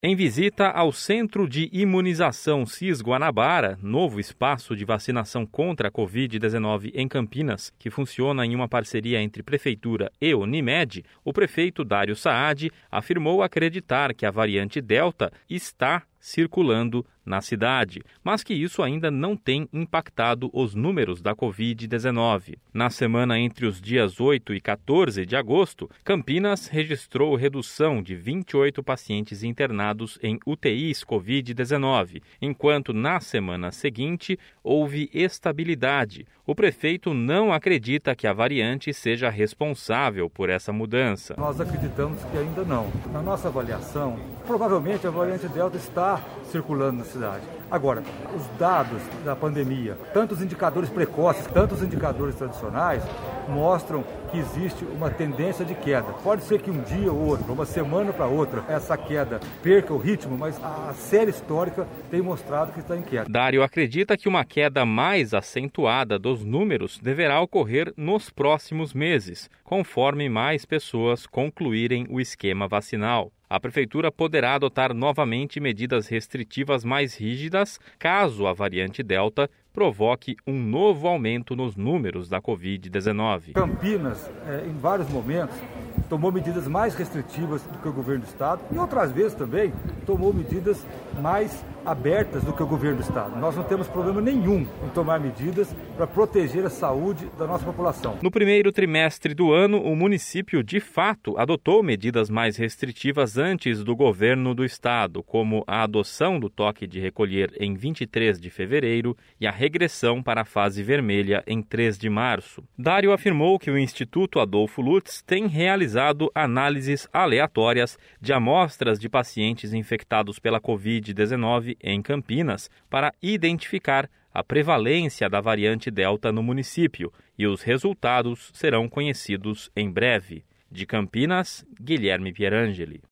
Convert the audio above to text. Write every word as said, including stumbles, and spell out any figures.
Em visita ao Centro de Imunização CIS Guanabara, novo espaço de vacinação contra a covid dezenove em Campinas, que funciona em uma parceria entre Prefeitura e Unimed, o prefeito Dário Saad afirmou acreditar que a variante Delta está circulando na cidade, mas que isso ainda não tem impactado os números da covid dezenove. Na semana entre os dias oito e quatorze de agosto, Campinas registrou redução de vinte e oito pacientes internados em U T Is covid dezenove, enquanto na semana seguinte houve estabilidade. O prefeito não acredita que a variante seja responsável por essa mudança. Nós acreditamos que ainda não. Na nossa avaliação, provavelmente a variante Delta está circulando na cidade. Agora, os dados da pandemia, tanto os indicadores precoces, tanto os indicadores tradicionais, mostram que existe uma tendência de queda. Pode ser que um dia ou outro, uma semana para outra, essa queda perca o ritmo, mas a série histórica tem mostrado que está em queda. Dário acredita que uma queda mais acentuada dos números deverá ocorrer nos próximos meses, conforme mais pessoas concluírem o esquema vacinal. A Prefeitura poderá adotar novamente medidas restritivas mais rígidas caso a variante Delta provoque um novo aumento nos números da covid dezenove. Campinas, é, em vários momentos, tomou medidas mais restritivas do que o governo do Estado e outras vezes também tomou medidas mais abertas do que o governo do Estado. Nós não temos problema nenhum em tomar medidas para proteger a saúde da nossa população. No primeiro trimestre do ano, o município de fato adotou medidas mais restritivas antes do governo do Estado, como a adoção do toque de recolher em vinte e três de fevereiro e a regressão para a fase vermelha em três de março. Dário afirmou que o Instituto Adolfo Lutz tem realizado análises aleatórias de amostras de pacientes infectados pela covid dezenove em Campinas para identificar a prevalência da variante Delta no município e os resultados serão conhecidos em breve. De Campinas, Guilherme Pierangeli.